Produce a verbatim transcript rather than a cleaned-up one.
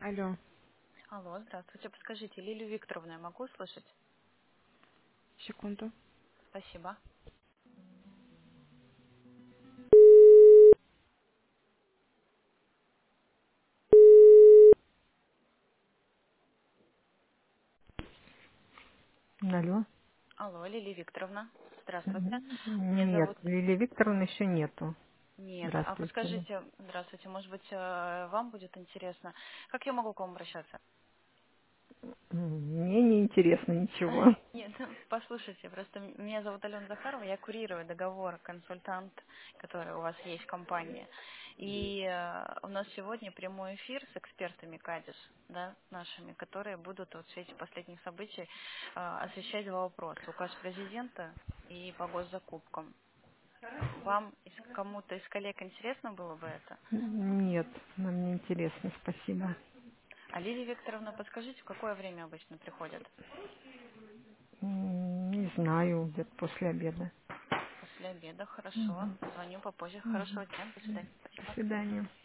Алло, Алло, здравствуйте. Подскажите, Лилию Викторовну я могу услышать? секунду. Спасибо. Алло. Алло, Лилия Викторовна. Здравствуйте. Меня М, Нет, зовут... Лилии Викторовны еще нету. Нет. А Здравствуйте. подскажите, здравствуйте, может быть, э, вам будет интересно, как я могу к вам обращаться? М, Мне не интересно ничего. Нет, послушайте, просто м- меня зовут Алена Захарова, я курирую договор, консультант, который у вас есть в компании. И э, у нас сегодня прямой эфир с экспертами КАДИС, да, нашими, которые будут вот в свете последних событий э, освещать два вопроса. Указ президента и по госзакупкам. Вам, из- кому-то из коллег интересно было бы это? Нет, нам не интересно, спасибо. А Лилия Викторовна, подскажите, в какое время обычно приходят? М, Не знаю, где-то после обеда. После обеда, хорошо. Мгм. Позвоню попозже. Мгм. Хорошего дня. До свидания. До Спасибо. свидания.